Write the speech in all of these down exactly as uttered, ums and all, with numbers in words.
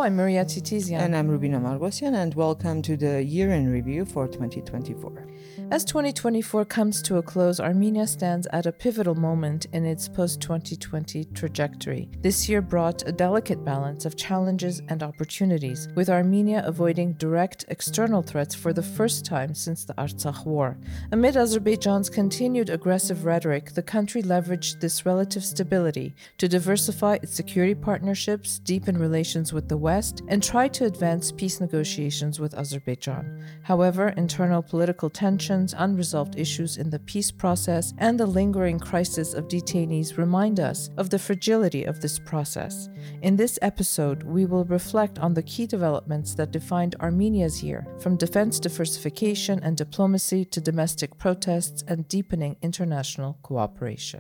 I'm Maria Titizian. And I'm Rubina Margosian, and welcome to the Year in Review for twenty twenty-four. As twenty twenty-four comes to a close, Armenia stands at a pivotal moment in its post-twenty twenty trajectory. This year brought a delicate balance of challenges and opportunities, with Armenia avoiding direct external threats for the first time since the Artsakh War. Amid Azerbaijan's continued aggressive rhetoric, the country leveraged this relative stability to diversify its security partnerships, deepen relations with the West, and try to advance peace negotiations with Azerbaijan. However, internal political tensions, unresolved issues in the peace process, and the lingering crisis of detainees remind us of the fragility of this process. In this episode, we will reflect on the key developments that defined Armenia's year, from defense diversification and diplomacy to domestic protests and deepening international cooperation.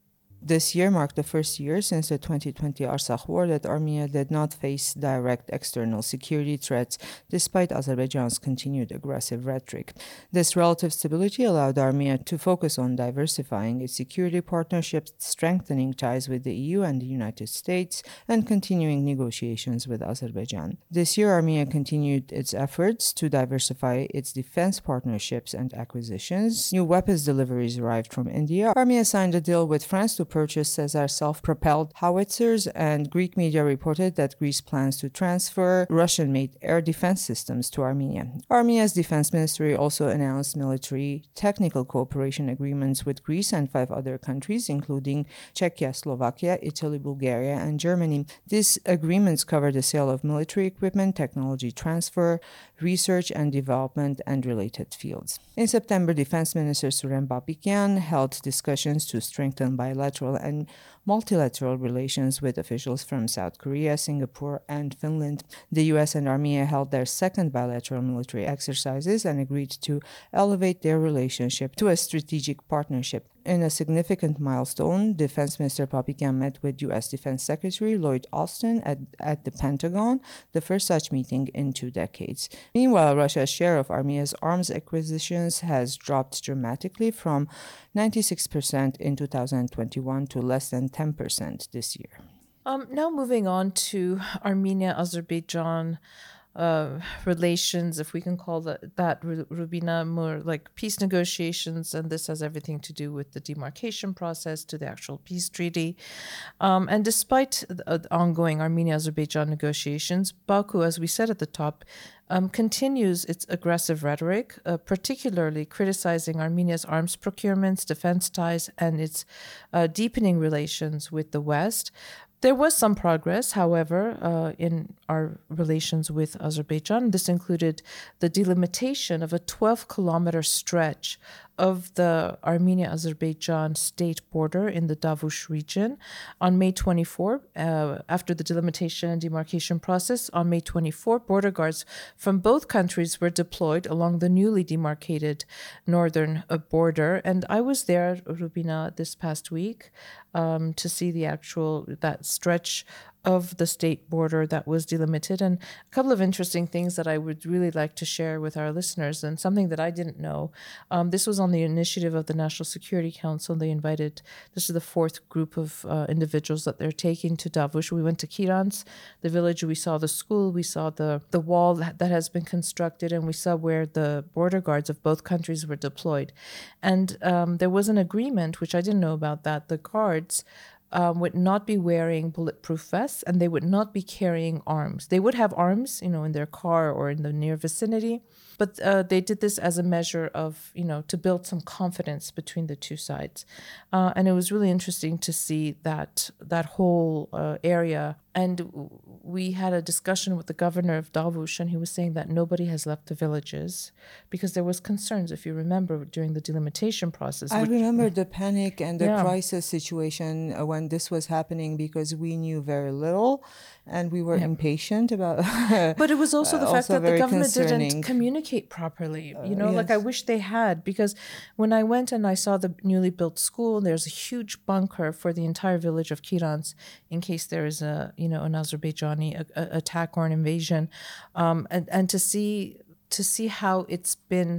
This year marked the first year since the twenty twenty Artsakh War that Armenia did not face direct external security threats despite Azerbaijan's continued aggressive rhetoric. This relative stability allowed Armenia to focus on diversifying its security partnerships, strengthening ties with the E U and the United States, and continuing negotiations with Azerbaijan. This year, Armenia continued its efforts to diversify its defense partnerships and acquisitions. New weapons deliveries arrived from India. Armenia signed a deal with France to purchase Caesar self-propelled howitzers, and Greek media reported that Greece plans to transfer Russian-made air defense systems to Armenia. Armenia's defense ministry also announced military technical cooperation agreements with Greece and five other countries, including Czechia, Slovakia, Italy, Bulgaria, and Germany. These agreements cover the sale of military equipment, technology transfer, research and development, and related fields. In September, Defense Minister Suren Babikyan held discussions to strengthen bilateral and multilateral relations with officials from South Korea, Singapore, and Finland. The U S and Armenia held their second bilateral military exercises and agreed to elevate their relationship to a strategic partnership. In a significant milestone, Defense Minister Babikyan met with U S Defense Secretary Lloyd Austin at, at the Pentagon, the first such meeting in two decades. Meanwhile, Russia's share of Armenia's arms acquisitions has dropped dramatically from ninety-six percent in two thousand twenty-one to less than ten percent this year. Um, now moving on to Armenia-Azerbaijan Uh, relations, if we can call that, that Rubina, more like peace negotiations, and this has everything to do with the demarcation process to the actual peace treaty. Um, and despite the uh, ongoing Armenia-Azerbaijan negotiations, Baku, as we said at the top, um, continues its aggressive rhetoric, uh, particularly criticizing Armenia's arms procurements, defense ties, and its uh, deepening relations with the West. There was some progress, however, uh, in our relations with Azerbaijan. This included the delimitation of a twelve-kilometer stretch of the Armenia-Azerbaijan state border in the Davush region on May twenty-fourth. Uh, after the delimitation and demarcation process, on May twenty-fourth, border guards from both countries were deployed along the newly demarcated northern uh, border. And I was there, Rubina, this past week um, to see the actual, that stretch of the state border that was delimited, and a couple of interesting things that I would really like to share with our listeners, and something that I didn't know. Um, this was on the initiative of the National Security Council. They invited, this is the fourth group of uh, individuals that they're taking to Davush. We went to Kirans, the village, we saw the school, we saw the, the wall that, that has been constructed, and we saw where the border guards of both countries were deployed. And um, there was an agreement, which I didn't know about, that the guards Um, would not be wearing bulletproof vests, and they would not be carrying arms. They would have arms, you know, in their car or in the near vicinity, but uh, they did this as a measure of, you know, to build some confidence between the two sides. Uh, and it was really interesting to see that that whole uh, area. And we had a discussion with the governor of Davush, and he was saying that nobody has left the villages because there was concerns, if you remember, during the delimitation process. I which, remember the panic and the yeah. crisis situation when this was happening, because we knew very little and we were yeah. impatient about But it was also the uh, fact also that the government concerning. didn't communicate properly. You know, Uh, like I yes. wish they had, because when I went and I saw the newly built school, there's a huge bunker for the entire village of Kirans in case there is a, you know, an Azerbaijani a, a attack or an invasion. Um, and, and to see to see how it's been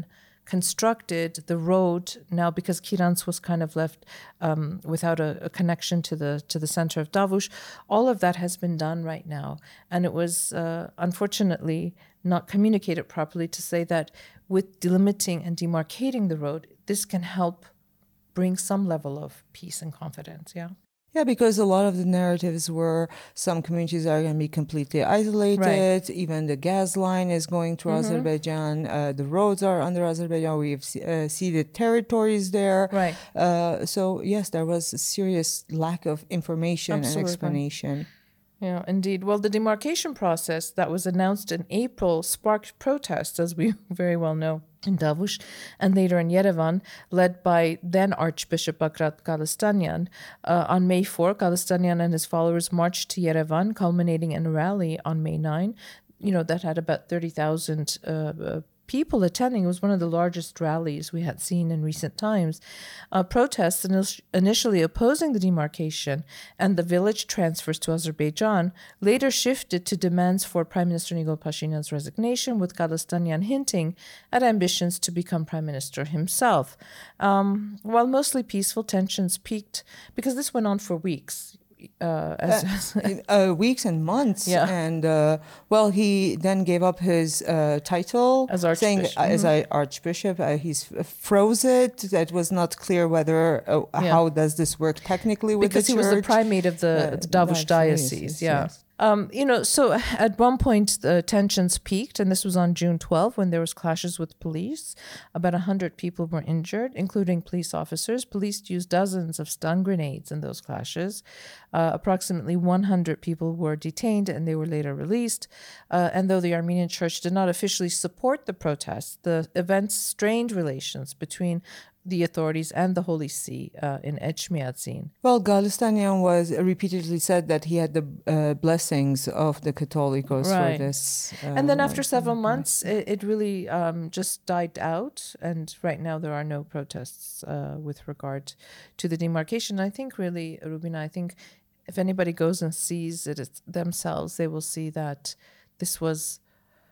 constructed the road now, because Kiranz was kind of left um, without a, a connection to the to the center of Davos. All of that has been done right now, and it was uh, unfortunately not communicated properly to say that with delimiting and demarcating the road, this can help bring some level of peace and confidence. Yeah. Yeah, because a lot of the narratives were some communities are going to be completely isolated. Right. Even the gas line is going through mm-hmm. Azerbaijan. Uh, the roads are under Azerbaijan. We've uh, ceded territories there. Right. Uh, so, yes, there was a serious lack of information Absolutely. and explanation. Yeah, indeed. Well, the demarcation process that was announced in April sparked protests, as we very well know, in Davos and later in Yerevan, led by then Archbishop Bagrat Galistanian. Uh, on May fourth, Galistanian and his followers marched to Yerevan, culminating in a rally on May ninth, you know, that had about thirty thousand uh, uh, people attending. It was one of the largest rallies we had seen in recent times. Uh, protests in- initially opposing the demarcation and the village transfers to Azerbaijan later shifted to demands for Prime Minister Nikol Pashinyan's resignation, with Galistanian hinting at ambitions to become Prime Minister himself. Um, while mostly peaceful, tensions peaked because this went on for weeks. Uh, as, uh, uh, weeks and months, yeah. and uh, well, he then gave up his uh, title as Archbishop. Saying, mm-hmm. as I, Archbishop. Uh, he's froze it. That was not clear whether uh, yeah. how does this work technically with because the church. Because he was the primate of the, uh, the Davos diocese. Yeah. Yes. Um, you know, so at one point the tensions peaked, and this was on June twelfth when there was clashes with police. About one hundred people were injured, including police officers. Police used dozens of stun grenades in those clashes. Uh, approximately one hundred people were detained, and they were later released. Uh, and though the Armenian Church did not officially support the protests, the events strained relations between the authorities and the Holy See uh, in Echmiadzin. Well, Galistanian was uh, repeatedly said that he had the uh, blessings of the Catholicos right. for this. Uh, and then after several months, it, it really um, just died out. And right now there are no protests uh, with regard to the demarcation. I think really, Rubina, I think if anybody goes and sees it themselves, they will see that this was...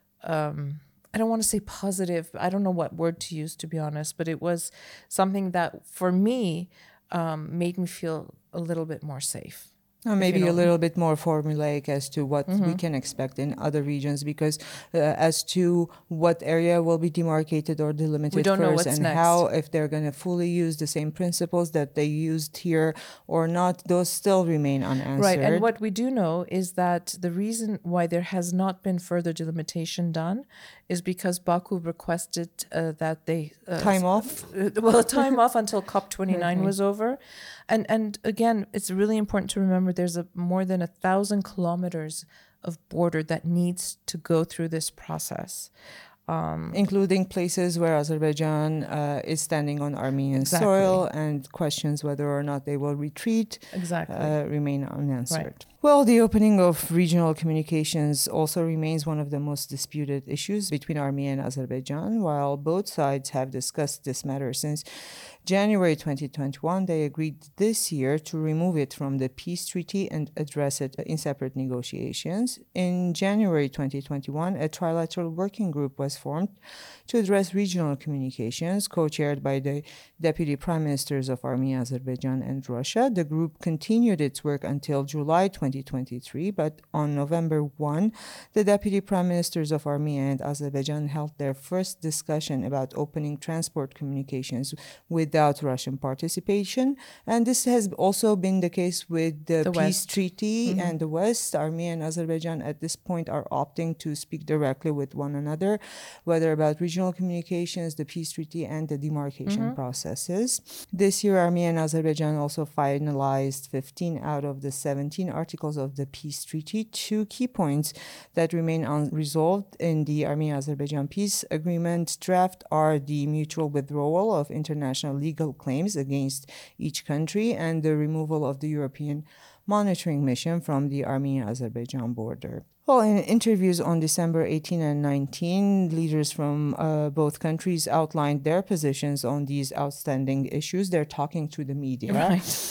Um, I don't want to say positive. I don't know what word to use, to be honest, but it was something that, for me, um, made me feel a little bit more safe. Or maybe a little bit more formulaic as to what mm-hmm. we can expect in other regions, because uh, as to what area will be demarcated or delimited we don't first know what's and next. How, if they're going to fully use the same principles that they used here or not, those still remain unanswered. Right, and what we do know is that the reason why there has not been further delimitation done is because Baku requested uh, that they... Uh, time off? Uh, well, time off until COP twenty-nine was over. And and again, it's really important to remember there's a more than a thousand kilometers of border that needs to go through this process. Um, Including places where Azerbaijan uh, is standing on Armenian exactly. soil, and questions whether or not they will retreat exactly. uh, remain unanswered. Right. Well, the opening of regional communications also remains one of the most disputed issues between Armenia and Azerbaijan. While both sides have discussed this matter since January twenty twenty-one, they agreed this year to remove it from the peace treaty and address it in separate negotiations. In January twenty twenty-one, a trilateral working group was formed to address regional communications, co-chaired by the Deputy Prime Ministers of Armenia, Azerbaijan, and Russia. The group continued its work until July twenty twenty-three, but on November first, the Deputy Prime Ministers of Armenia and Azerbaijan held their first discussion about opening transport communications without Russian participation. And this has also been the case with the, the peace West. treaty Mm-hmm. and the West. Armenia and Azerbaijan at this point are opting to speak directly with one another, whether about regional communications, the peace treaty, and the demarcation mm-hmm. processes. This year, Armenia and Azerbaijan also finalized fifteen out of the seventeen articles of the peace treaty. Two key points that remain unresolved in the Armenia-Azerbaijan peace agreement draft are the mutual withdrawal of international legal claims against each country and the removal of the European monitoring mission from the Armenia-Azerbaijan border. Well, in interviews on December eighteenth and nineteenth, leaders from uh, both countries outlined their positions on these outstanding issues. They're talking to the media. Right.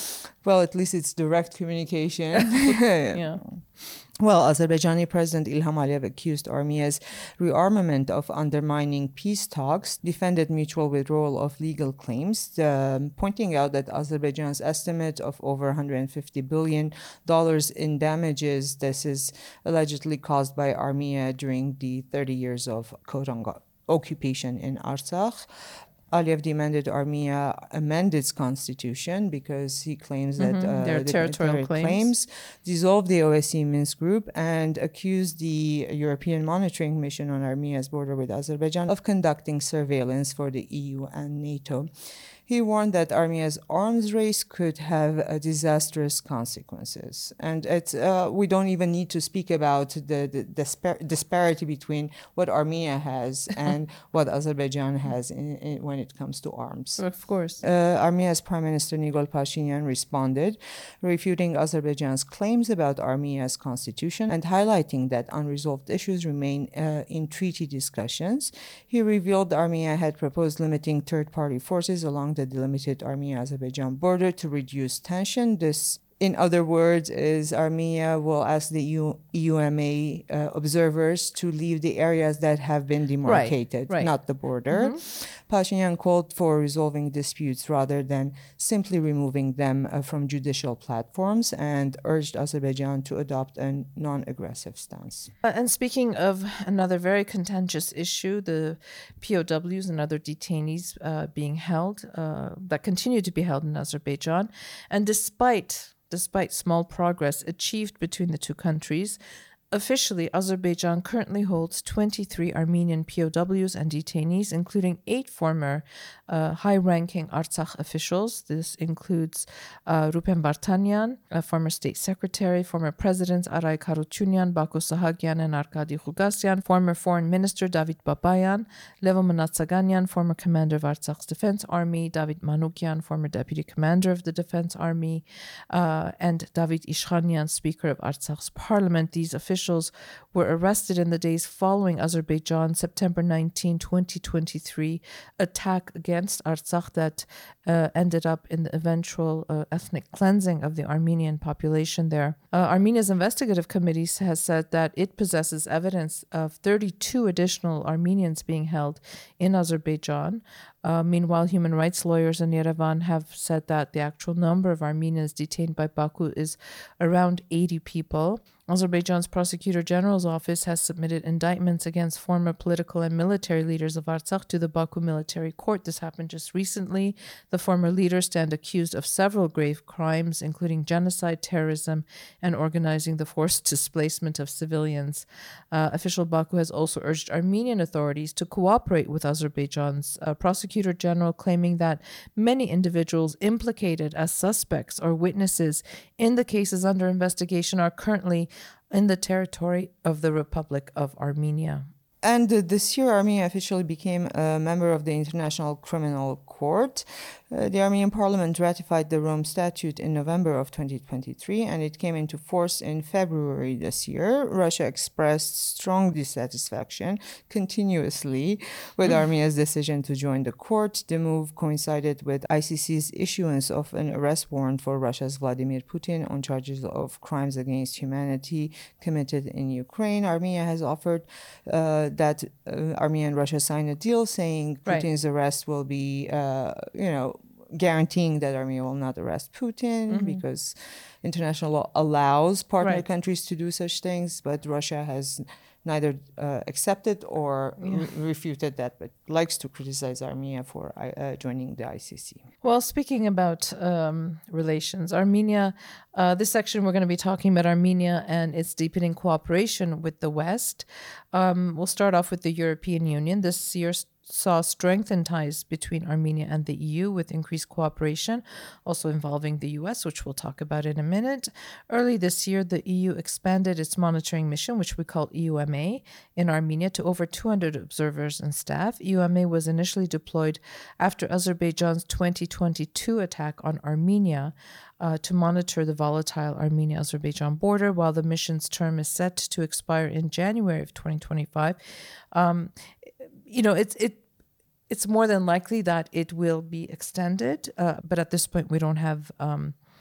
Well, at least it's direct communication. Yeah. Well, Azerbaijani President Ilham Aliyev accused Armenia's rearmament of undermining peace talks, defended mutual withdrawal of legal claims, um, pointing out that Azerbaijan's estimate of over one hundred fifty billion dollars in damages, this is allegedly caused by Armenia during the thirty years of quote-unquote occupation in Artsakh. Aliyev demanded Armenia amend its constitution because he claims that Mm-hmm. uh, Their the territorial claims. claims dissolve the O S C E Minsk group and accused the European Monitoring Mission on Armenia's border with Azerbaijan of conducting surveillance for the E U and NATO. He warned that Armenia's arms race could have uh, disastrous consequences. And it's, uh, we don't even need to speak about the, the dispar- disparity between what Armenia has and what Azerbaijan has in, in, when it comes to arms. Of course. Uh, Armenia's Prime Minister Nikol Pashinyan responded, refuting Azerbaijan's claims about Armenia's constitution and highlighting that unresolved issues remain uh, in treaty discussions. He revealed Armenia had proposed limiting third-party forces along the delimited Armenia-Azerbaijan border to reduce tension. This, in other words, is Armenia will ask the E U M A uh, observers to leave the areas that have been demarcated, right, right. not the border. Mm-hmm. Pashinyan called for resolving disputes rather than simply removing them uh, from judicial platforms and urged Azerbaijan to adopt a non-aggressive stance. Uh, and speaking of another very contentious issue, the P O Ws and other detainees uh, being held, uh, that continue to be held in Azerbaijan, and despite despite small progress achieved between the two countries, officially, Azerbaijan currently holds twenty-three Armenian P O Ws and detainees, including eight former uh, high-ranking Artsakh officials. This includes uh, Rupen Vartanyan, a former state secretary, former presidents Aray Karutyunyan, Bako Sahagyan, and Arkady Khugasyan, former foreign minister David Babayan, Levo Manatsaganyan, former commander of Artsakh's defense army, David Manukyan, former deputy commander of the defense army, uh, and David Ishkhanyan, speaker of Artsakh's parliament. These officials were arrested in the days following Azerbaijan's September nineteenth, twenty twenty-three attack against Artsakh that uh, ended up in the eventual uh, ethnic cleansing of the Armenian population there. Uh, Armenia's investigative committee has said that it possesses evidence of thirty-two additional Armenians being held in Azerbaijan. Uh, meanwhile, human rights lawyers in Yerevan have said that the actual number of Armenians detained by Baku is around eighty people. Azerbaijan's Prosecutor General's office has submitted indictments against former political and military leaders of Artsakh to the Baku military court. This happened just recently. The former leaders stand accused of several grave crimes, including genocide, terrorism, and organizing the forced displacement of civilians. Uh, official Baku has also urged Armenian authorities to cooperate with Azerbaijan's uh, Prosecutor General, claiming that many individuals implicated as suspects or witnesses in the cases under investigation are currently in the territory of the Republic of Armenia. And uh, this year, Armenia officially became a member of the International Criminal Court. Uh, the Armenian Parliament ratified the Rome Statute in November of twenty twenty-three, and it came into force in February this year. Russia expressed strong dissatisfaction continuously with Armenia's decision to join the court. The move coincided with I C C's issuance of an arrest warrant for Russia's Vladimir Putin on charges of crimes against humanity committed in Ukraine. Armenia has offered uh, that uh, Armenia and Russia sign a deal saying Putin's right. arrest will be, uh, you know, guaranteeing that Armenia will not arrest Putin mm-hmm. because international law allows partner right. countries to do such things, but Russia has neither uh, accepted or yeah. re- refuted that, but likes to criticize Armenia for uh, joining the I C C. Well, speaking about um, relations, Armenia, uh, this section we're going to be talking about Armenia and its deepening cooperation with the West. Um, we'll start off with the European Union. This year saw strengthened ties between Armenia and the E U with increased cooperation, also involving the U S, which we'll talk about in a minute. Early this year, the E U expanded its monitoring mission, which we call E U M A, in Armenia to over two hundred observers and staff. E U M A was initially deployed after Azerbaijan's twenty twenty-two attack on Armenia uh, to monitor the volatile Armenia-Azerbaijan border, while the mission's term is set to expire in January of twenty twenty-five. Um, You know, it's it, it's more than likely that it will be extended, uh, but at this point we don't have um,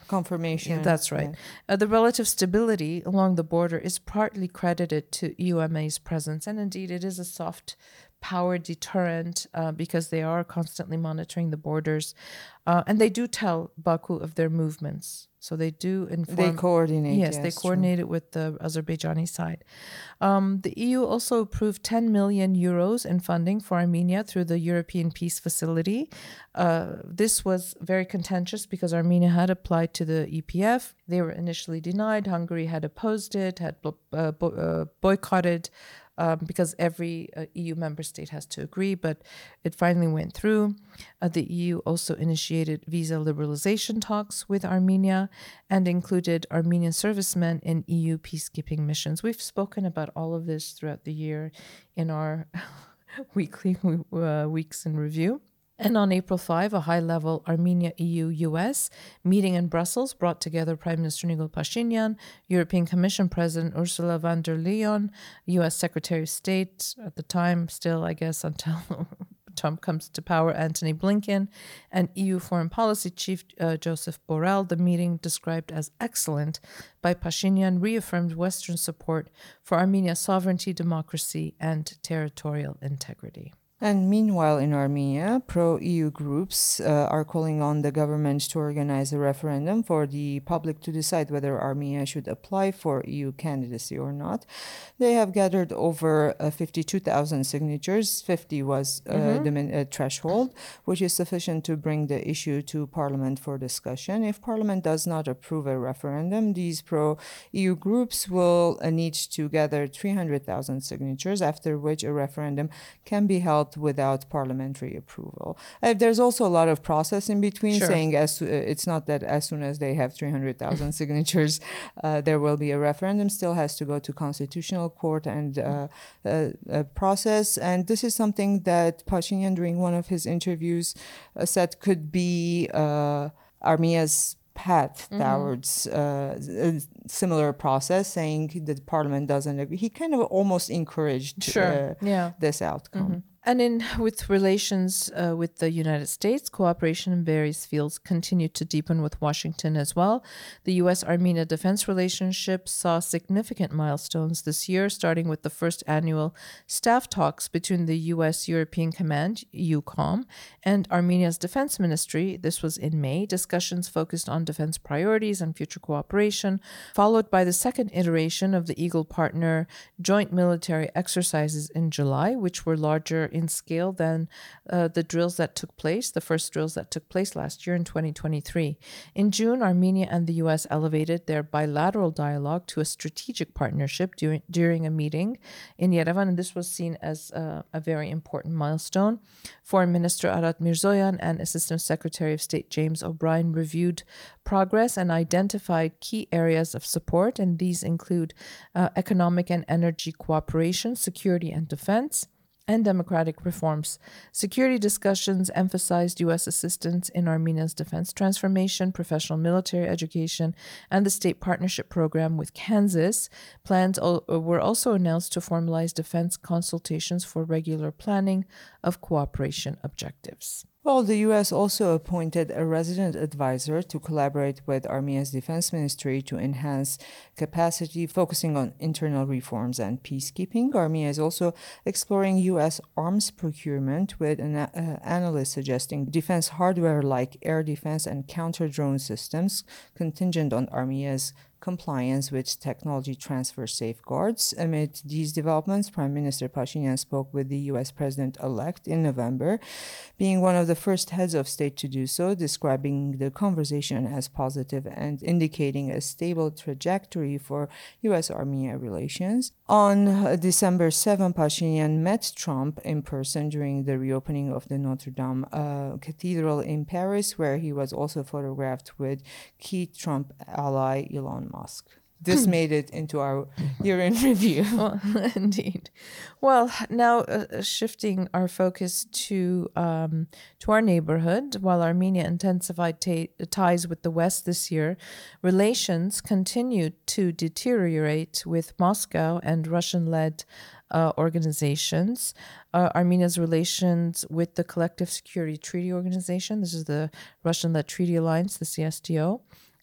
confirmation. Yeah, that's right. Yeah. Uh, the relative stability along the border is partly credited to E U M A's presence, and indeed it is a soft power deterrent uh, because they are constantly monitoring the borders, uh, and they do tell Baku of their movements. So they do inform. They coordinate. Yes, yes, they coordinate true. it with the Azerbaijani side. Um, the E U also approved ten million euros in funding for Armenia through the European Peace Facility. Uh, this was very contentious because Armenia had applied to the E P F. They were initially denied. Hungary had opposed it, had uh, bo- uh, boycotted. Um, because every uh, E U member state has to agree, but it finally went through. Uh, the E U also initiated visa liberalization talks with Armenia and included Armenian servicemen in E U peacekeeping missions. We've spoken about all of this throughout the year in our weekly uh, weeks in review. And on April fifth, a high-level Armenia-E U-U S meeting in Brussels brought together Prime Minister Nikol Pashinyan, European Commission President Ursula von der Leyen, U S Secretary of State at the time, still, I guess, until Trump comes to power, Antony Blinken, and E U Foreign Policy Chief uh, Joseph Borrell. The meeting, described as excellent by Pashinyan, reaffirmed Western support for Armenia's sovereignty, democracy, and territorial integrity. And meanwhile, in Armenia, pro-E U groups uh, are calling on the government to organize a referendum for the public to decide whether Armenia should apply for E U candidacy or not. They have gathered over uh, fifty-two thousand signatures. fifty was uh, mm-hmm. the min- uh, threshold, which is sufficient to bring the issue to Parliament for discussion. If Parliament does not approve a referendum, these pro-E U groups will uh, need to gather three hundred thousand signatures, after which a referendum can be held without parliamentary approval. Uh, there's also a lot of process in between, sure. saying as uh, it's not that as soon as they have three hundred thousand signatures, uh, there will be a referendum. Still has to go to constitutional court and uh, uh, uh, process. And this is something that Pashinyan, during one of his interviews, uh, said could be uh, Armenia's path mm-hmm. towards uh, a similar process, saying that Parliament doesn't agree. He kind of almost encouraged sure. uh, yeah. this outcome. Mm-hmm. And in with relations uh, with the United States, cooperation in various fields continued to deepen with Washington as well. The U S-Armenia defense relationship saw significant milestones this year, starting with the first annual staff talks between the U S-European Command, EUCOM, and Armenia's defense ministry. This was in May. Discussions focused on defense priorities and future cooperation, followed by the second iteration of the Eagle Partner joint military exercises in July, which were larger in scale than uh, the drills that took place, the first drills that took place last year in twenty twenty-three. In June, Armenia and the U S elevated their bilateral dialogue to a strategic partnership during, during a meeting in Yerevan, and this was seen as uh, a very important milestone. Foreign Minister Arat Mirzoyan and Assistant Secretary of State James O'Brien reviewed progress and identified key areas of support, and these include uh, economic and energy cooperation, security and defense, and democratic reforms. Security discussions emphasized U S assistance in Armenia's defense transformation, professional military education, and the state partnership program with Kansas. Plans were also announced to formalize defense consultations for regular planning of cooperation objectives. Well, the U S also appointed a resident advisor to collaborate with Armenia's defense ministry to enhance capacity, focusing on internal reforms and peacekeeping. Armenia is also exploring U S arms procurement, with an uh, analyst suggesting defense hardware like air defense and counter-drone systems contingent on Armenia's compliance with technology transfer safeguards. Amid these developments, Prime Minister Pashinyan spoke with the U S President-elect in November, being one of the first heads of state to do so, describing the conversation as positive and indicating a stable trajectory for U S-Armenia relations. On December seventh, Pashinyan met Trump in person during the reopening of the Notre Dame uh, Cathedral in Paris, where he was also photographed with key Trump ally Elon Musk. This made it into our year in review. Well, indeed. Well, now uh, shifting our focus to um, to our neighborhood, while Armenia intensified t- ties with the West this year, relations continued to deteriorate with Moscow and Russian-led uh, organizations. Uh, Armenia's relations with the Collective Security Treaty Organization, this is the Russian-led treaty alliance, the C S T O,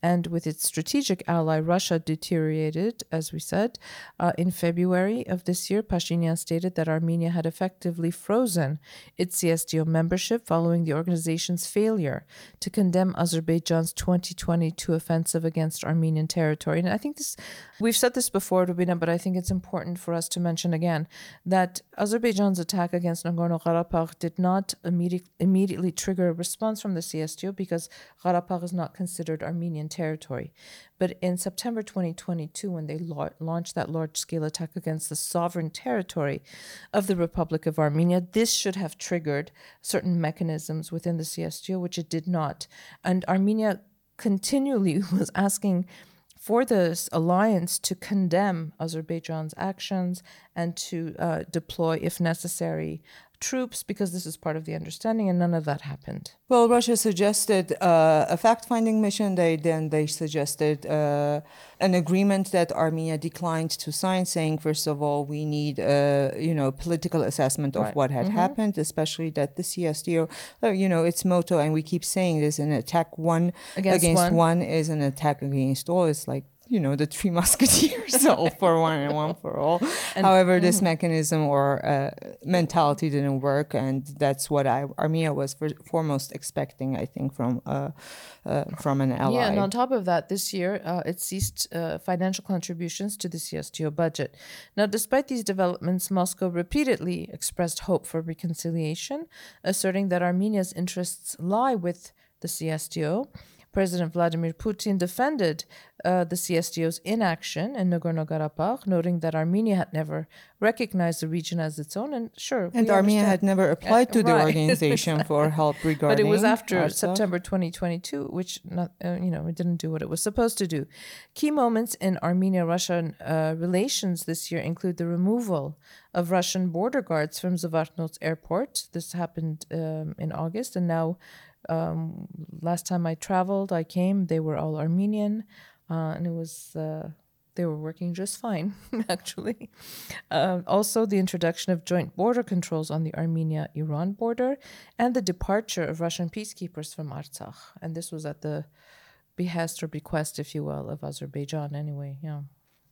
and with its strategic ally Russia deteriorated, as we said. Uh, in February of this year, Pashinyan stated that Armenia had effectively frozen its C S T O membership following the organization's failure to condemn Azerbaijan's twenty twenty-two offensive against Armenian territory. And I think this, we've said this before, Rubina, but I think it's important for us to mention again that Azerbaijan's attack against Nagorno-Karabakh did not immediate, immediately trigger a response from the C S T O because Karabakh is not considered Armenian territory. But in September twenty twenty-two, when they la- launched that large-scale attack against the sovereign territory of the Republic of Armenia, this should have triggered certain mechanisms within the C S T O, which it did not. And Armenia continually was asking for this alliance to condemn Azerbaijan's actions and to uh, deploy, if necessary, troops, because this is part of the understanding, and none of that happened. Well, Russia suggested uh, a fact-finding mission. They then they suggested uh, an agreement that Armenia declined to sign, saying, first of all, we need a you know political assessment of Right. what had Mm-hmm. happened, especially that the C S T O, uh, you know, its motto, and we keep saying this: an attack one Against against one. one is an attack against all. It's like, you know, the Three Musketeers, all for one and one for all. And- However, this mechanism or uh, mentality didn't work, and that's what I, Armenia was for, foremost expecting, I think, from uh, uh, from an ally. Yeah, and on top of that, this year uh, it ceased uh, financial contributions to the C S T O budget. Now, despite these developments, Moscow repeatedly expressed hope for reconciliation, asserting that Armenia's interests lie with the C S T O. President Vladimir Putin defended uh, the C S T O's inaction in Nagorno-Karabakh, noting that Armenia had never recognized the region as its own. And sure, And we Armenia understand. had never applied to the Right. organization for help regarding. But it was after Artsakh. September twenty twenty-two, which not uh, you know it didn't do what it was supposed to do. Key moments in Armenia-Russian uh, relations this year include the removal of Russian border guards from Zvartnots airport. This happened um, in August, and now um, last time I traveled, I came. They were all Armenian, uh, and it was. Uh, They were working just fine, actually. Uh, also, the introduction of joint border controls on the Armenia-Iran border and the departure of Russian peacekeepers from Artsakh. And this was at the behest or bequest, if you will, of Azerbaijan anyway, yeah.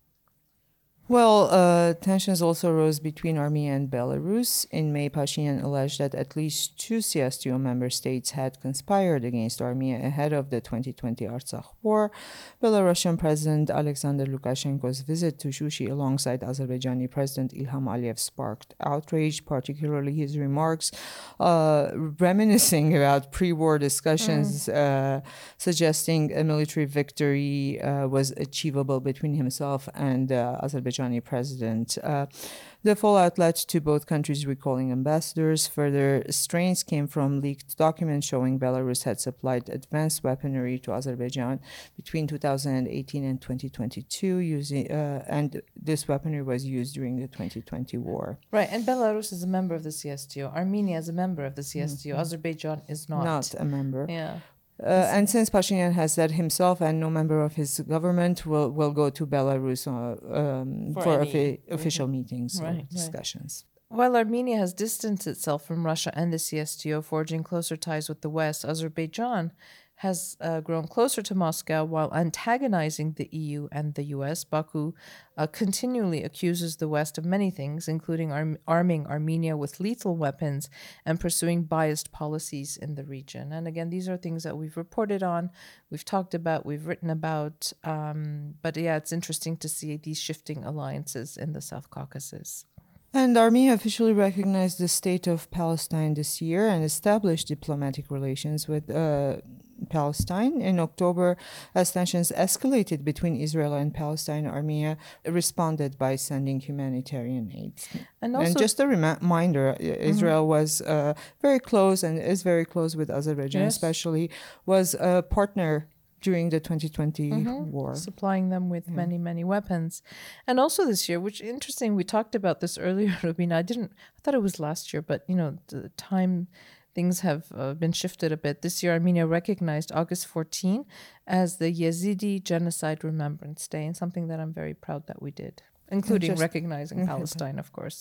Well, uh, tensions also rose between Armenia and Belarus. In May, Pashinyan alleged that at least two C S T O member states had conspired against Armenia ahead of the twenty twenty Artsakh war. Belarusian President Alexander Lukashenko's visit to Shushi alongside Azerbaijani President Ilham Aliyev sparked outrage, particularly his remarks uh, reminiscing about pre-war discussions, mm. uh, suggesting a military victory uh, was achievable between himself and uh, Azerbaijan president. Uh, the fallout led to both countries recalling ambassadors. Further strains came from leaked documents showing Belarus had supplied advanced weaponry to Azerbaijan between two thousand eighteen and twenty twenty-two, using uh, and this weaponry was used during the twenty twenty war. Right, and Belarus is a member of the C S T O. Armenia is a member of the C S T O. Mm-hmm. Azerbaijan is not. Not a member. Yeah. Uh, and since Pashinyan has said himself and no member of his government will, will go to Belarus uh, um, for, for any, official mm-hmm. meetings right, or discussions. Right. While Armenia has distanced itself from Russia and the C S T O, forging closer ties with the West, Azerbaijan has uh, grown closer to Moscow while antagonizing the E U and the U S. Baku uh, continually accuses the West of many things, including arm- arming Armenia with lethal weapons and pursuing biased policies in the region. And again, these are things that we've reported on, we've talked about, we've written about. Um, but yeah, it's interesting to see these shifting alliances in the South Caucasus. And Armenia officially recognized the state of Palestine this year and established diplomatic relations with uh, Palestine. In October, as tensions escalated between Israel and Palestine, Armenia responded by sending humanitarian aid. And, also, and just a rem- reminder, Israel mm-hmm. was uh, very close and is very close with Azerbaijan, yes. especially, was a partner during the twenty twenty mm-hmm. war. Supplying them with yeah. many, many weapons. And also this year, which interesting, we talked about this earlier, Rubina. I didn't, I thought it was last year, but, you know, the time, things have uh, been shifted a bit. This year, Armenia recognized August fourteenth as the Yazidi Genocide Remembrance Day, and something that I'm very proud that we did, including just, recognizing mm-hmm. Palestine, of course.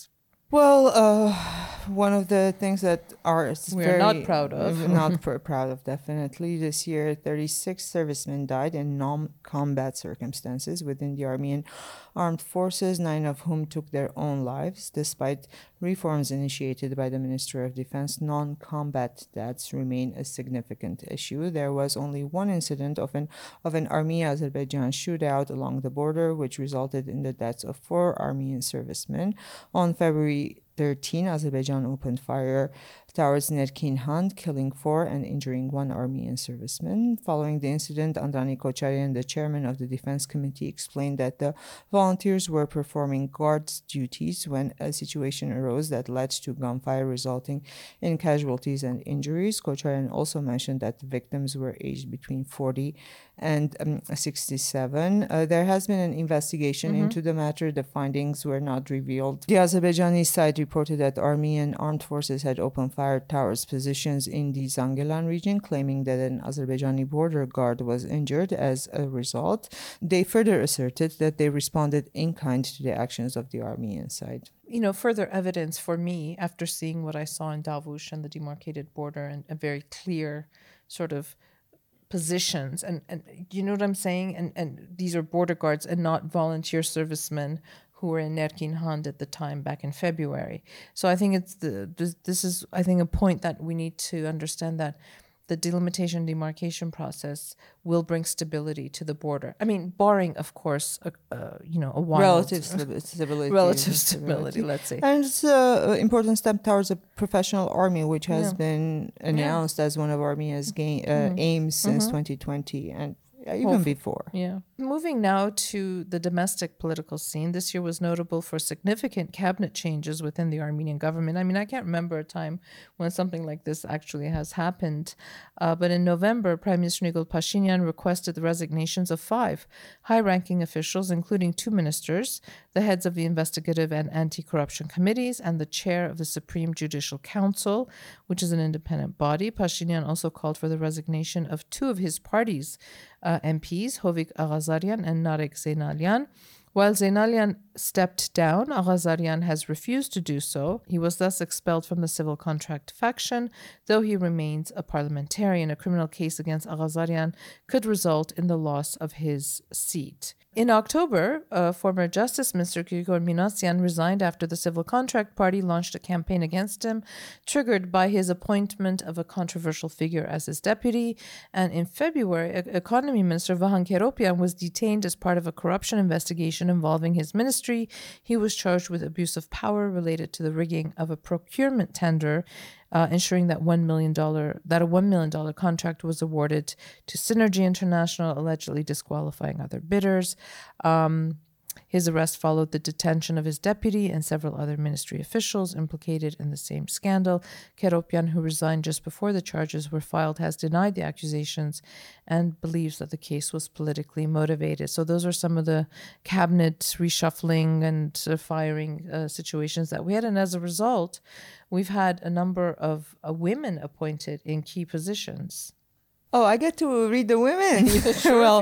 Well, uh, one of the things that are We're very not proud of. not pr- proud of, definitely. This year, thirty-six servicemen died in non-combat circumstances within the Armenian armed forces, nine of whom took their own lives. Despite reforms initiated by the Ministry of Defense, non-combat deaths remain a significant issue. There was only one incident of an of an Armenia-Azerbaijan shootout along the border, which resulted in the deaths of four Armenian servicemen. On February thirteenth, Azerbaijan opened fire towards Nerkin Hand, killing four and injuring one Armenian serviceman. Following the incident, Andranik Kocharian, the chairman of the Defense Committee, explained that the volunteers were performing guards duties when a situation arose that led to gunfire, resulting in casualties and injuries. Kocharian also mentioned that the victims were aged between forty and um, sixty-seven. Uh, there has been an investigation mm-hmm. into the matter. The findings were not revealed. The Azerbaijani side reported that Armenian armed forces had opened fire towards positions in the Zangelan region, claiming that an Azerbaijani border guard was injured as a result. They further asserted that they responded in kind to the actions of the Armenian side. You know, further evidence for me, after seeing what I saw in Davush and the demarcated border and a very clear sort of positions, and, and you know what I'm saying? And, and these are border guards and not volunteer servicemen who were in Nerkin Hand at the time back in February. So I think it's the this, this is I think a point that we need to understand, that the delimitation demarcation process will bring stability to the border. I mean, barring, of course, a, uh, you know, a wild relative stability, relative stability, let's say. And it's an important step towards a professional army, which has yeah. been announced yeah. as one of Armenia's gain, uh, mm-hmm. aims since mm-hmm. twenty twenty and even Hopefully. before. Yeah. Moving now to the domestic political scene, this year was notable for significant cabinet changes within the Armenian government. I mean, I can't remember a time when something like this actually has happened. Uh, but in November, Prime Minister Nikol Pashinyan requested the resignations of five high-ranking officials, including two ministers, the heads of the investigative and anti-corruption committees, and the chair of the Supreme Judicial Council, which is an independent body. Pashinyan also called for the resignation of two of his party's uh, M Ps, Hovik Aghazarian and Narek Zeynalian. While Zeynalian stepped down, Aghazarian has refused to do so. He was thus expelled from the civil contract faction, though he remains a parliamentarian. A criminal case against Aghazarian could result in the loss of his seat. In October, uh, former Justice Minister Grigor Minasyan resigned after the Civil Contract Party launched a campaign against him, triggered by his appointment of a controversial figure as his deputy. And in February, e- Economy Minister Vahan Keropyan was detained as part of a corruption investigation involving his ministry. He was charged with abuse of power related to the rigging of a procurement tender, Uh, ensuring that one million dollars that a one million dollars contract was awarded to Synergy International, allegedly disqualifying other bidders. Um, his arrest followed the detention of his deputy and several other ministry officials implicated in the same scandal. Keropyan, who resigned just before the charges were filed, has denied the accusations and believes that the case was politically motivated. So those are some of the cabinet reshuffling and uh, firing uh, situations that we had. And as a result, we've had a number of uh, women appointed in key positions. Oh, I get to read the women. Sure, well,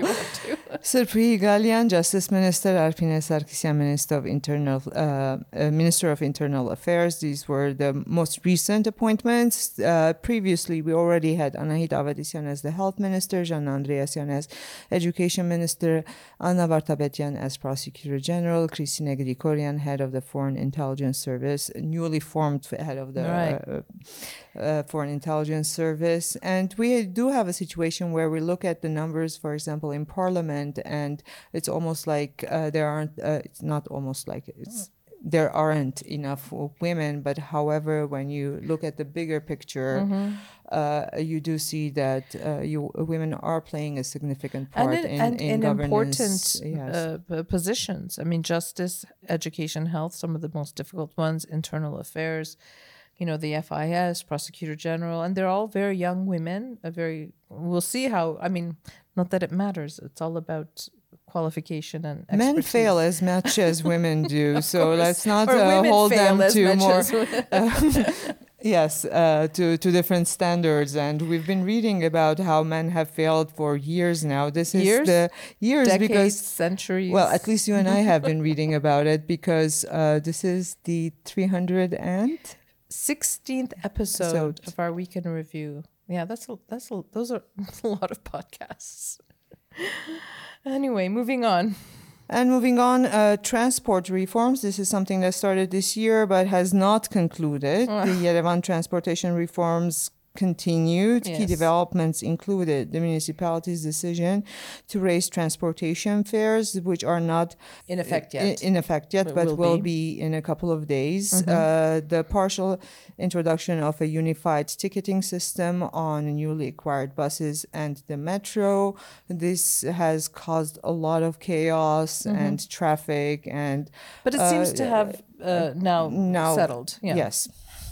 Serpri Galyan, Justice Minister, Arpine Sarkisyan, Minister of Internal uh, uh, Minister of Internal Affairs. These were the most recent appointments. Uh, previously, we already had Anahit Avadisyan as the Health Minister, Jeanna Andreasyan as Education Minister, Anna Vartabetyan as Prosecutor General, Christine Grigoryan, Head of the Foreign Intelligence Service, newly formed Head of the right. uh, uh, Foreign Intelligence Service. And we do have a situation where we look at the numbers, for example, in Parliament, and it's almost like uh, there aren't, uh, it's not almost like it's, there aren't enough women, but however, when you look at the bigger picture, mm-hmm. uh, you do see that uh, you, women are playing a significant part and in, in, and in, in governance. important yes. uh, positions. I mean, justice, education, health, some of the most difficult ones, internal affairs, you know, the F I S, Prosecutor General, and they're all very young women, a very, we'll see how, I mean, not that it matters. It's all about qualification and expertise. Men fail as much as women do, so let's not uh, hold them to more. Uh, Yes, uh, to, to different standards. And we've been reading about how men have failed for years now. This Years? is the years Decades, because, centuries. well, at least you and I have been reading about it because uh, this is the three hundred and sixteenth episode, episode of our weekend review. Yeah, that's a, that's a, those are a lot of podcasts. Anyway, moving on. And moving on, uh, transport reforms. This is something that started this year but has not concluded. The Yerevan transportation reforms continued. Yes. Key developments included the municipality's decision to raise transportation fares, which are not in effect yet, in, in effect yet, but, but will, will be. be in a couple of days. Mm-hmm. Uh, the partial introduction of a unified ticketing system on newly acquired buses and the metro. This has caused a lot of chaos mm-hmm. and traffic, and but it uh, seems to have uh, now, now settled. Yeah. Yes.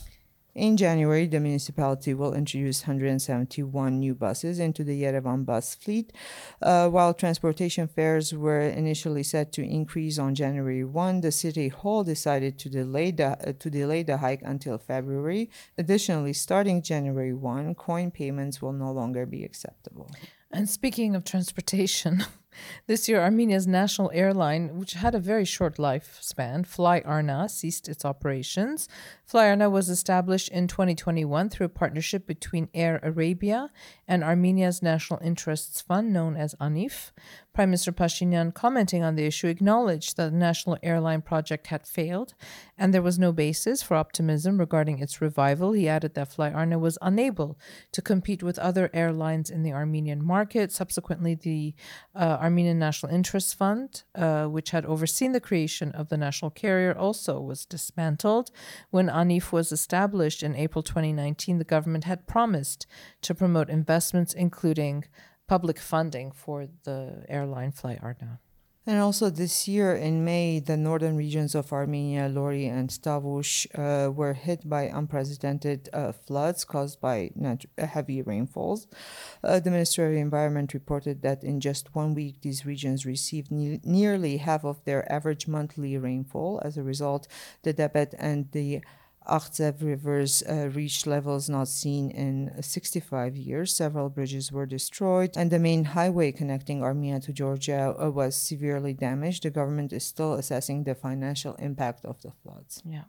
In January, the municipality will introduce one hundred seventy-one new buses into the Yerevan bus fleet. Uh, while transportation fares were initially set to increase on January first, the city hall decided to delay the, uh, to delay the hike until February. Additionally, starting January first, coin payments will no longer be acceptable. And speaking of transportation, this year Armenia's national airline, which had a very short lifespan, Fly Arna, ceased its operations. Fly Arna was established in twenty twenty-one through a partnership between Air Arabia and Armenia's National Interests Fund, known as ANIF. Prime Minister Pashinyan, commenting on the issue, acknowledged that the national airline project had failed and there was no basis for optimism regarding its revival. He added that Fly Arna was unable to compete with other airlines in the Armenian market. Subsequently, the uh, Armenian National Interest Fund, uh, which had overseen the creation of the national carrier, also was dismantled. When ANIF was established in April twenty nineteen, the government had promised to promote investments, including public funding for the airline Fly Arna. And also this year in May, the northern regions of Armenia, Lori and Tavush, uh, were hit by unprecedented uh, floods caused by nat- heavy rainfalls. Uh, the Ministry of the Environment reported that in just one week, these regions received ne- nearly half of their average monthly rainfall. As a result, the Debet and the Akhzev rivers uh, reached levels not seen in sixty-five years. Several bridges were destroyed, and the main highway connecting Armenia to Georgia uh, was severely damaged. The government is still assessing the financial impact of the floods. Yeah.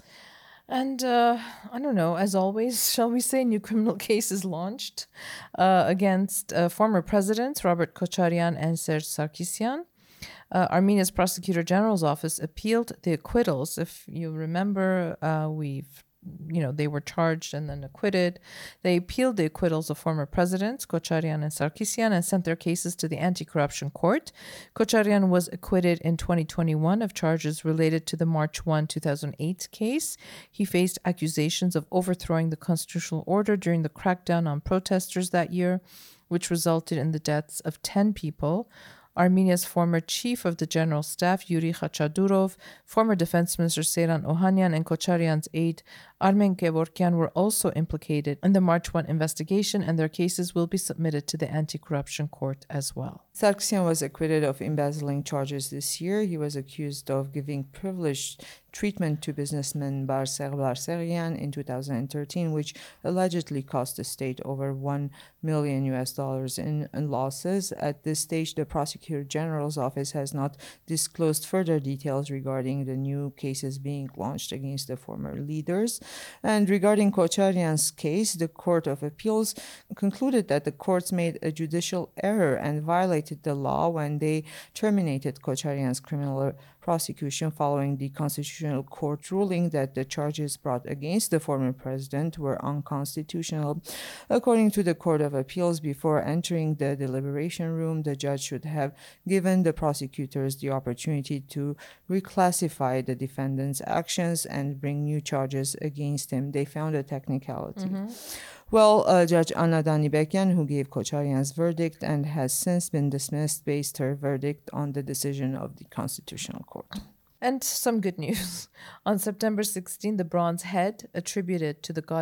And uh, I don't know, as always, shall we say, new criminal cases launched uh, against uh, former presidents Robert Kocharian and Serge Sarkisyan. Uh, Armenia's Prosecutor General's office appealed the acquittals. If you remember, uh, we've, you know, they were charged and then acquitted. They appealed the acquittals of former presidents Kocharian and Sarkisyan and sent their cases to the Anti-Corruption Court. Kocharian was acquitted in twenty twenty-one of charges related to the March first, two thousand eight case. He faced accusations of overthrowing the constitutional order during the crackdown on protesters that year, which resulted in the deaths of ten people. Armenia's former chief of the general staff, Yuri Khachadurov, former defense minister Seyran Ohanyan, and Kocharian's aide, Armen Gevorkyan, were also implicated in the March first investigation, and their cases will be submitted to the Anti-Corruption Court as well. Sarkisyan was acquitted of embezzling charges this year. He was accused of giving privileged treatment to businessman Barser Barserian in two thousand thirteen, which allegedly cost the state over one million U S dollars in, in losses. At this stage, the Prosecutor General's office has not disclosed further details regarding the new cases being launched against the former leaders. And regarding Kocharian's case, the Court of Appeals concluded that the courts made a judicial error and violated the law when they terminated Kocharian's criminal prosecution following the Constitutional Court ruling that the charges brought against the former president were unconstitutional. According to the Court of Appeals, before entering the deliberation room, the judge should have given the prosecutors the opportunity to reclassify the defendant's actions and bring new charges against him. They found a technicality. Mm-hmm. Well, uh, Judge Anna Danibekyan, who gave Kocharian's verdict and has since been dismissed, based her verdict on the decision of the Constitutional Court. And some good news. On September sixteenth, the bronze head attributed to the goddess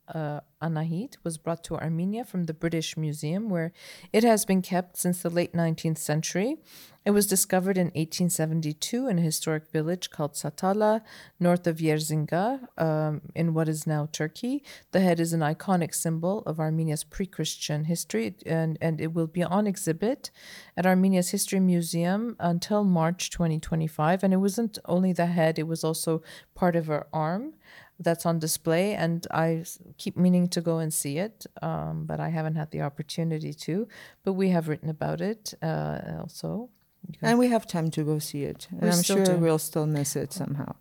uh, Anahit was brought to Armenia from the British Museum, where it has been kept since the late nineteenth century. It was discovered in eighteen seventy-two in a historic village called Satala, north of Yerzinga, um, in what is now Turkey. The head is an iconic symbol of Armenia's pre-Christian history, and, and it will be on exhibit at Armenia's History Museum until March twenty twenty-five. And it wasn't only the head, it was also part of her arm that's on display, and I keep meaning to go and see it, um, but I haven't had the opportunity to. But we have written about it uh, also. And we have time to go see it. And We I'm still sure do. we'll still miss it somehow.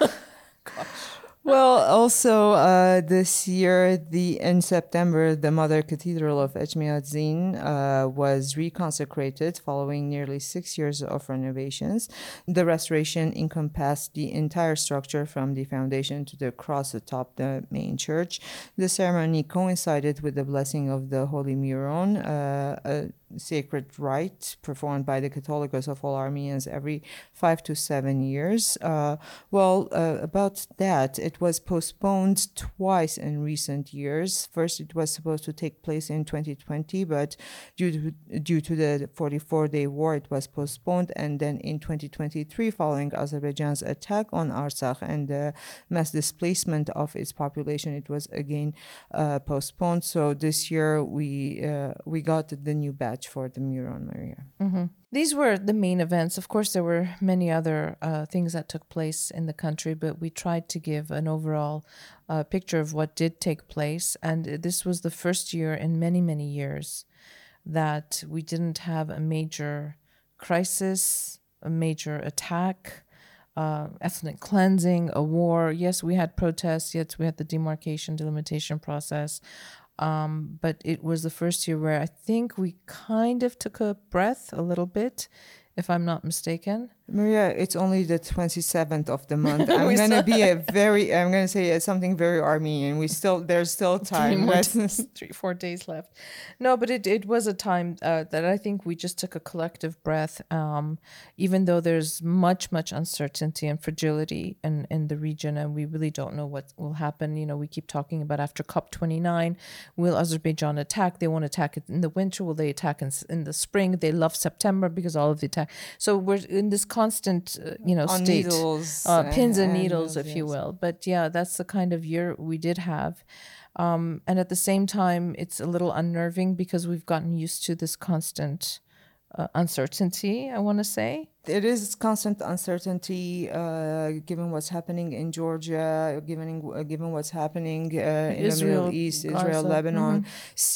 Well, also uh, this year, the in September, the Mother Cathedral of Etchmiadzin uh, was reconsecrated following nearly six years of renovations. The restoration encompassed the entire structure from the foundation to the cross atop the main church. The ceremony coincided with the blessing of the Holy Miron, uh, a sacred rite performed by the Catholicos of all Armenians every five to seven years. Uh, well, uh, about that, it was postponed twice in recent years. First, it was supposed to take place in twenty twenty, but due to, due to the forty-four-day war, it was postponed. And then in twenty twenty-three, following Azerbaijan's attack on Artsakh and the mass displacement of its population, it was again uh, postponed. So this year, we uh, we got the new batch for the Miron, Maria. Mm-hmm. These were the main events. Of course, there were many other uh, things that took place in the country, but we tried to give an overall uh, picture of what did take place. And this was the first year in many, many years that we didn't have a major crisis, a major attack, uh, ethnic cleansing, a war. Yes, we had protests. Yes, we had the demarcation, delimitation process. Um, but it was the first year where I think we kind of took a breath a little bit, if I'm not mistaken. Maria, it's only the twenty-seventh of the month. I'm We going to still- be a very, I'm going to say something very Armenian. We still, there's still Three time. more Let's- days, three, four days left. No, but it, it was a time uh, that I think we just took a collective breath, um, even though there's much, much uncertainty and fragility in, in the region, and we really don't know what will happen. You know, we keep talking about after COP twenty-nine, will Azerbaijan attack? They won't attack it in the winter. Will they attack in, s- in the spring? They love September because all of the attack. So we're in this constant, uh, you know, on state. needles. Uh, pins and and needles, if you yes. will. But yeah, that's the kind of year we did have. Um, and at the same time, it's a little unnerving because we've gotten used to this constant uh, uncertainty, I want to say. It is constant uncertainty, uh, given what's happening in Georgia, given uh, given what's happening uh, in Israel, the Middle East, Israel, Gaza, Lebanon,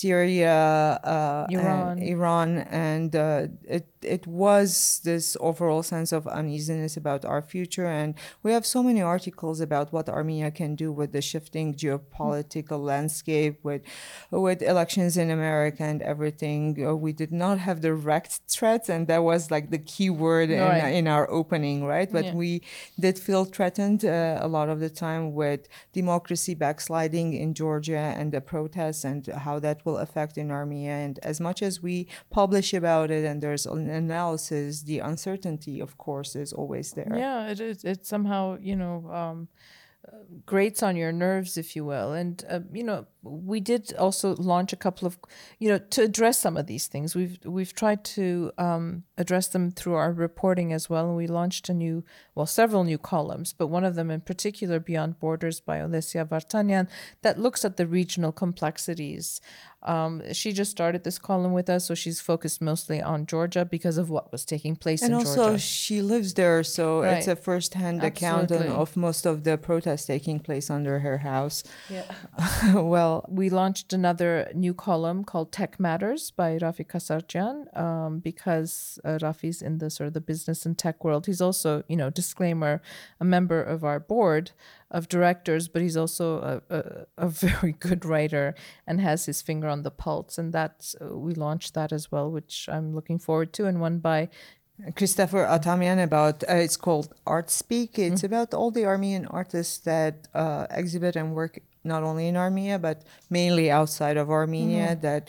Syria, uh, Iran. and Iran, and uh, it it was this overall sense of uneasiness about our future. And we have so many articles about what Armenia can do with the shifting geopolitical landscape, with with elections in America and everything. Uh, we did not have direct threats, and that was like the key word in, Right. in our opening, right? But Yeah. we did feel threatened uh, a lot of the time with democracy backsliding in Georgia and the protests and how that will affect in Armenia. And as much as we publish about it and there's an analysis, the uncertainty, of course, is always there. Yeah, it is. It somehow, you know, um, uh, grates on your nerves, if you will. And, uh, you know, we did also launch a couple of, you know, to address some of these things. We've we've tried to um, address them through our reporting as well. And we launched a new, well, several new columns, but one of them in particular, Beyond Borders by Olesia Vartanyan, that looks at the regional complexities. Um, she just started this column with us, so she's focused mostly on Georgia because of what was taking place And in also, Georgia. she lives there, so Right. it's a first-hand account Absolutely. of most of the protests taking place under her house. Yeah. Well, We launched another new column called Tech Matters by Rafi Kasarjan um, because uh, Rafi's in the sort of the business and tech world. He's also, you know, disclaimer, a member of our board of directors, but he's also a, a, a very good writer and has his finger on the pulse. And that's, uh, we launched that as well, which I'm looking forward to. And one by Christopher Atamian about, uh, it's called Art Speak. It's Mm. about all the Armenian artists that uh, exhibit and work not only in Armenia, but mainly outside of Armenia, Mm-hmm. that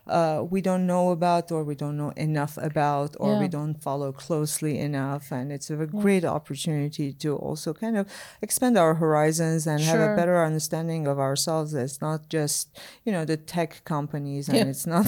uh, we don't know about, or we don't know enough about, or Yeah. we don't follow closely enough. And it's a great opportunity to also kind of expand our horizons and have a Sure. better understanding of ourselves. It's not just, you know, the tech companies, and Yeah. it's not,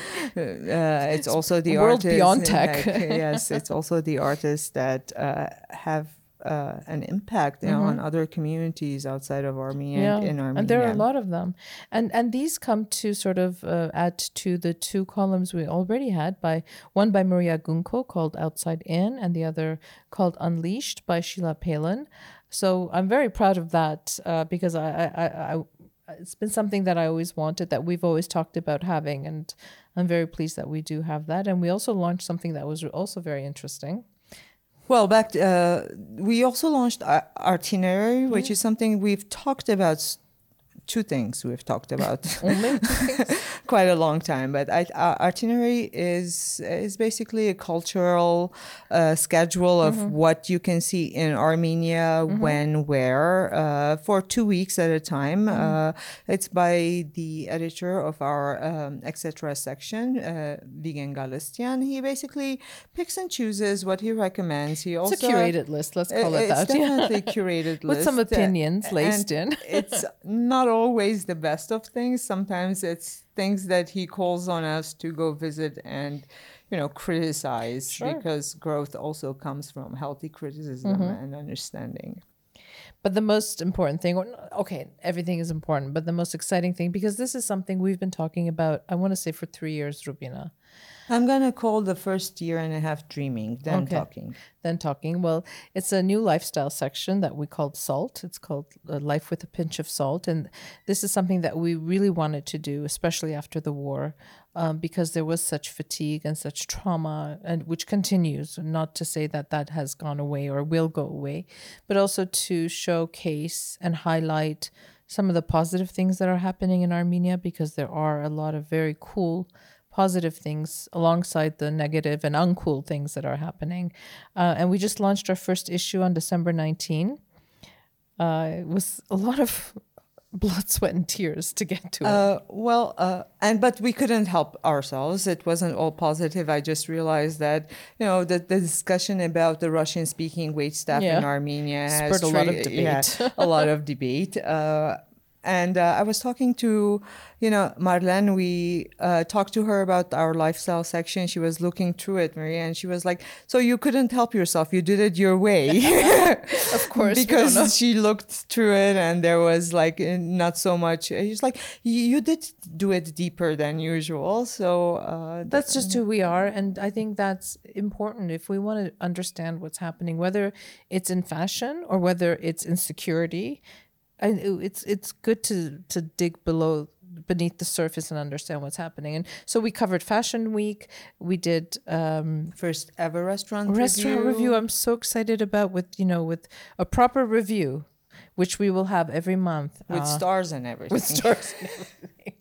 uh, it's also the world artists. beyond in tech. Yes, it's also the artists that uh, have uh, an impact, you know, on other communities outside of Armenia and in Armenia. And there are a lot of them, and and these come to sort of uh, add to the two columns we already had, by one by Maria Gunko called Outside In, and the other called Unleashed by Sheila Palin. So I'm very proud of that uh, because I, I, I, I it's been something that I always wanted, that we've always talked about having, and I'm very pleased that we do have that. And we also launched something that was also very interesting. Well, back to, uh, we also launched Ar- Itinerary, which yeah. is something we've talked about. Two things we've talked about only two things? Quite a long time, but I, uh, Itinerary is is basically a cultural uh, schedule of mm-hmm. what you can see in Armenia, mm-hmm. when, where, uh, for two weeks at a time. Mm-hmm. Uh, it's by the editor of our um, et cetera section, uh, Vigen Galistian. He basically picks and chooses what he recommends. He also it's a curated list. Let's call it it's that. It's definitely a curated list with some opinions uh, laced in. It's not always the best of things. Sometimes it's things that he calls on us to go visit and, you know, criticize, sure. because growth also comes from healthy criticism mm-hmm. and understanding. But the most important thing, okay, everything is important, but the most exciting thing, because this is something we've been talking about, I want to say for three years, Rubina. I'm going to call the first year and a half dreaming, then okay. talking. Then talking. Well, it's a new lifestyle section that we called SALT. It's called uh, Life with a Pinch of Salt. And this is something that we really wanted to do, especially after the war, um, because there was such fatigue and such trauma, and which continues. Not to say that that has gone away or will go away, but also to showcase and highlight some of the positive things that are happening in Armenia, because there are a lot of very cool positive things alongside the negative and uncool things that are happening. Uh, and we just launched our first issue on December nineteenth. Uh, it was a lot of blood, sweat, and tears to get to uh, it. Well, uh, and but we couldn't help ourselves. It wasn't all positive. I just realized that, you know, the, the discussion about the Russian-speaking wait staff yeah. in Armenia spurred has a lot of debate. Yeah, a lot of debate. Uh, And uh, I was talking to, you know, Marlene. We uh, talked to her about our lifestyle section. She was looking through it, Maria, and she was like, so you couldn't help yourself. You did it your way. Of course. Because she looked through it and there was like not so much. She's like, you did do it deeper than usual. So uh, that's just who we are. And I think that's important if we want to understand what's happening, whether it's in fashion or whether it's in security. And it's it's good to to dig below beneath the surface and understand what's happening. And so we covered Fashion Week. We did um, first ever restaurant restaurant review. review. I'm so excited about with you know with a proper review, which we will have every month with uh, stars and everything. With stars and everything.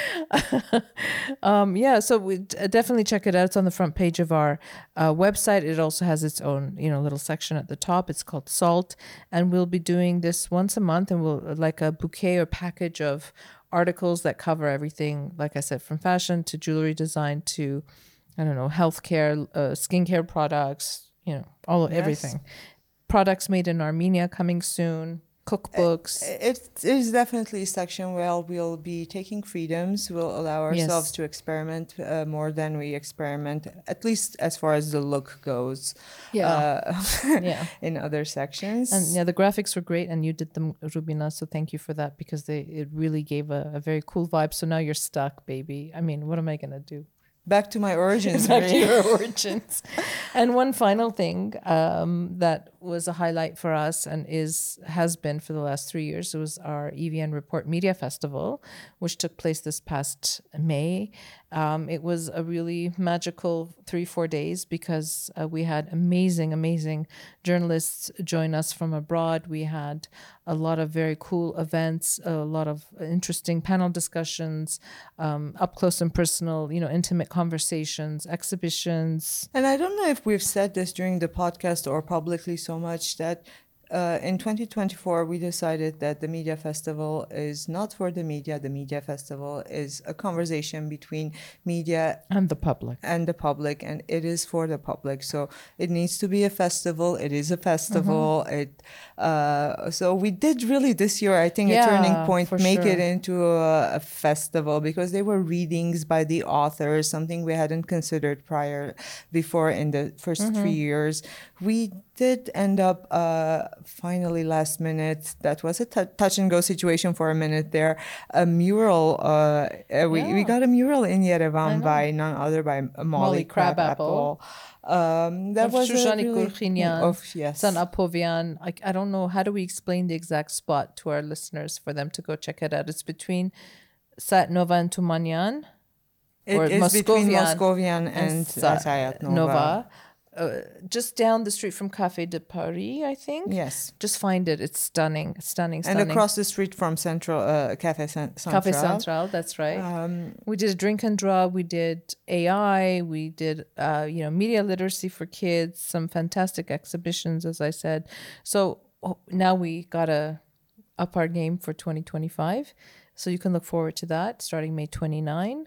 um, yeah, so we definitely check it out. It's on the front page of our uh, website. It also has its own, you know, little section at the top. It's called SALT, and we'll be doing this once a month, and we'll like a bouquet or package of articles that cover everything. Like I said, from fashion to jewelry design to, I don't know, healthcare, uh, skincare products, you know, all yes. everything. Products made in Armenia coming soon. Cookbooks. It is definitely a section where we'll be taking freedoms. We'll allow ourselves yes. to experiment uh, more than we experiment, at least as far as the look goes. Yeah. Uh, yeah. In other sections. And yeah, the graphics were great, and you did them, Rubina. So thank you for that, because they it really gave a, a very cool vibe. So now you're stuck, baby. I mean, what am I gonna do? Back to my origins. Back to your origins. And one final thing um, that was a highlight for us and is has been for the last three years. It was our E V N Report Media Festival, which took place this past May. Um, it was a really magical three, four days because uh, we had amazing, amazing journalists join us from abroad. We had a lot of very cool events, a lot of interesting panel discussions, um, up close and personal, you know, intimate conversations, exhibitions. And I don't know if we've said this during the podcast or publicly so much that uh, in twenty twenty-four, we decided that the media festival is not for the media. The media festival is a conversation between media And the public. and the public, and it is for the public. So it needs to be a festival. It is a festival. Mm-hmm. It uh, so we did really this year, I think, yeah, a turning point, make sure. it into a, a festival, because they were readings by the authors, something we hadn't considered prior before in the first mm-hmm. three years. We did end up uh, finally last minute. That was a t- touch and go situation for a minute there. A mural. Uh, we yeah. we got a mural in Yerevan by none other by Molly, Molly Crabapple. Um, that of was Shoshani really, Gurkhinian, of yes, San Apovian. I, I don't know, how do we explain the exact spot to our listeners for them to go check it out? It's between Sayat Nova and Tumanyan. It or is Moscovian between Moscovian and, and Sayat Nova. Nova. Uh, just down the street from Café de Paris, I think. Yes. Just find it. It's stunning, stunning, stunning. And across the street from Central uh, Café Central. Café Central, that's right. Um, we did Drink and Draw. We did A I. We did, uh, you know, media literacy for kids. Some fantastic exhibitions, as I said. So oh, now we gotta up our game for twenty twenty-five. So you can look forward to that starting May twenty-ninth.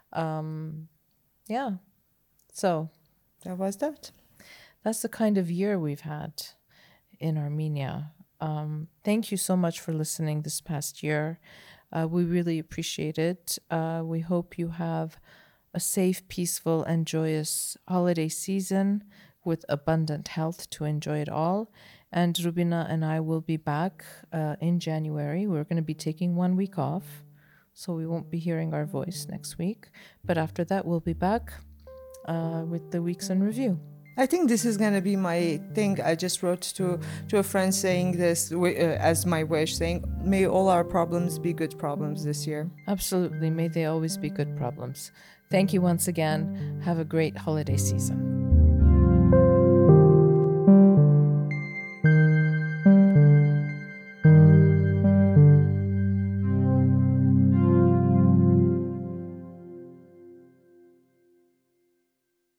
Um, yeah. So. That was that. That's the kind of year we've had in Armenia. Um, thank you so much for listening this past year. Uh, we really appreciate it. Uh, we hope you have a safe, peaceful, and joyous holiday season with abundant health to enjoy it all. And Rubina and I will be back uh, in January. We're going to be taking one week off, so we won't be hearing our voice next week. But after that, we'll be back Uh, with the Weeks in Review. I think this is going to be my thing. I just wrote to, to a friend saying this uh, as my wish, saying, may all our problems be good problems this year. Absolutely. May they always be good problems. Thank you once again. Have a great holiday season.